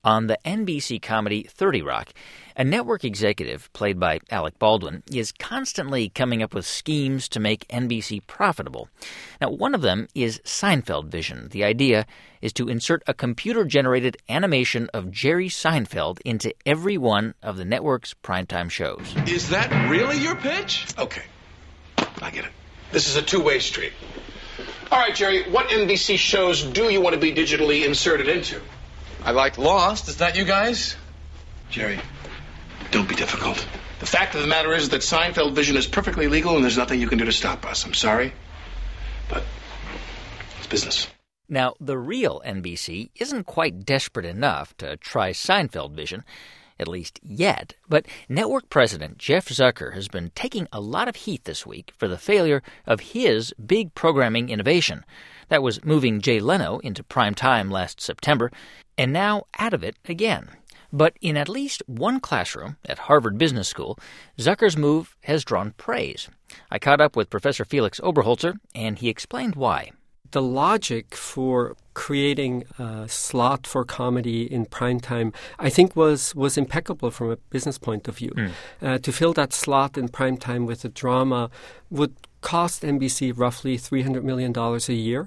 On the NBC comedy 30 Rock, a network executive, played by Alec Baldwin, is constantly coming up with schemes to make NBC profitable. Now, one of them is Seinfeld Vision. The idea is to insert a computer-generated animation of Jerry Seinfeld into every one of the network's primetime shows. Is that really your pitch? Okay, I get it. This is a two-way street. All right, Jerry, what NBC shows do you want to be digitally inserted into? I like Lost. Is that you guys? Jerry, don't be difficult. The fact of the matter is that Seinfeld Vision is perfectly legal and there's nothing you can do to stop us. I'm sorry, but it's business. Now, the real NBC isn't quite desperate enough to try Seinfeld Vision, at least yet, but network president Jeff Zucker has been taking a lot of heat this week for the failure of his big programming innovation. That was moving Jay Leno into prime time last September, and now out of it again. But in at least one classroom at Harvard Business School, Zucker's move has drawn praise. I caught up with Professor Felix Oberholzer, and he explained why. The logic for creating a slot for comedy in primetime, I think, was impeccable from a business point of view. To fill that slot in primetime with a drama would cost NBC roughly $300 million a year.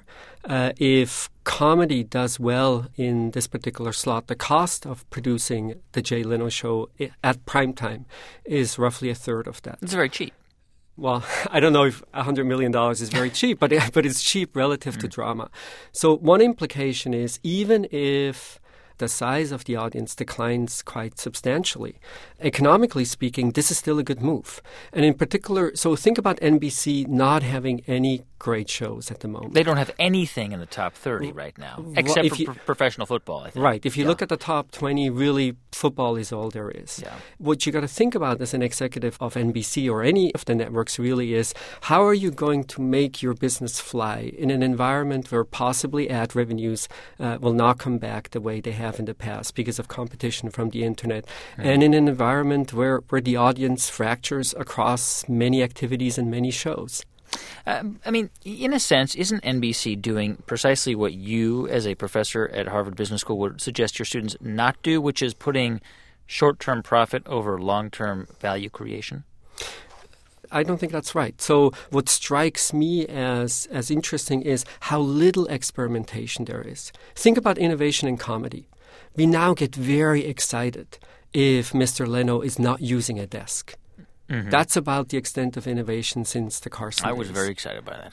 If comedy does well in this particular slot, the cost of producing the Jay Leno show at primetime is roughly a third of that. It's very cheap. Well, I don't know if $100 million is very cheap, but it's cheap relative to drama. So one implication is even if the size of the audience declines quite substantially, economically speaking, this is still a good move. And in particular, so think about NBC not having any great shows at the moment. They don't have anything in the top 30 right now, except for professional football, I think. Right. If you look at the top 20, really, football is all there is. Yeah. What you got to think about as an executive of NBC or any of the networks really is, how are you going to make your business fly in an environment where possibly ad revenues will not come back the way they have in the past because of competition from the internet, and in an environment where the audience fractures across many activities and many shows. I mean, in a sense, isn't NBC doing precisely what you, as a professor at Harvard Business School, would suggest your students not do, which is putting short-term profit over long-term value creation? I don't think that's right. So what strikes me as interesting is how little experimentation there is. Think about innovation in comedy. We now get very excited if Mr. Leno is not using a desk. Mm-hmm. That's about the extent of innovation since the Carson days. I was very excited by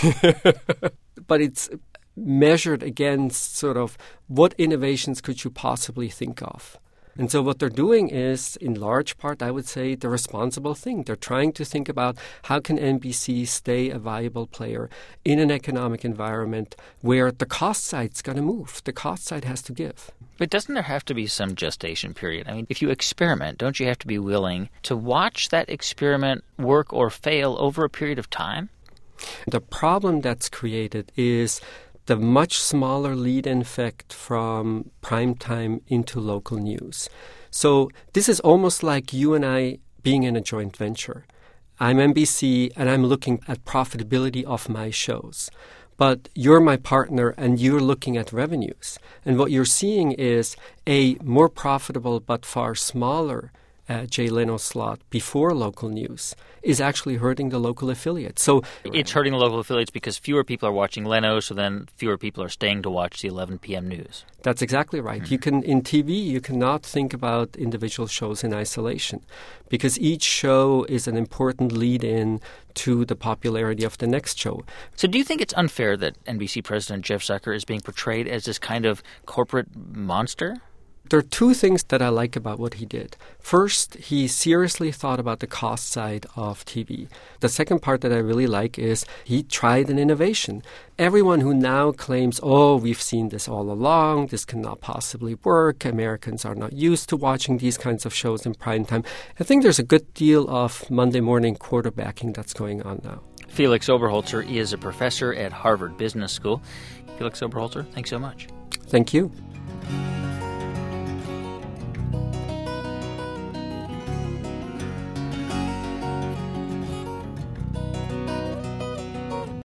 that. But it's measured against sort of what innovations could you possibly think of. And so what they're doing is, in large part, I would say, the responsible thing. They're trying to think about how can NBC stay a viable player in an economic environment where the cost side's got to move. The cost side has to give. But doesn't there have to be some gestation period? I mean, if you experiment, don't you have to be willing to watch that experiment work or fail over a period of time? The problem that's created is the much smaller lead-in effect from primetime into local news. So this is almost like you and I being in a joint venture. I'm NBC and I'm looking at profitability of my shows. But you're my partner and you're looking at revenues. And what you're seeing is a more profitable but far smaller Jay Leno slot before local news is actually hurting the local affiliates. So it's hurting the local affiliates because fewer people are watching Leno, so then fewer people are staying to watch the 11 p.m. news. That's exactly right. Mm-hmm. In TV, you cannot think about individual shows in isolation because each show is an important lead-in to the popularity of the next show. So do you think it's unfair that NBC President Jeff Zucker is being portrayed as this kind of corporate monster? There are two things that I like about what he did. First, he seriously thought about the cost side of TV. The second part that I really like is he tried an innovation. Everyone who now claims, we've seen this all along, this cannot possibly work, Americans are not used to watching these kinds of shows in prime time, I think there's a good deal of Monday morning quarterbacking that's going on now. Felix Oberholzer is a professor at Harvard Business School. Felix Oberholzer, thanks so much. Thank you.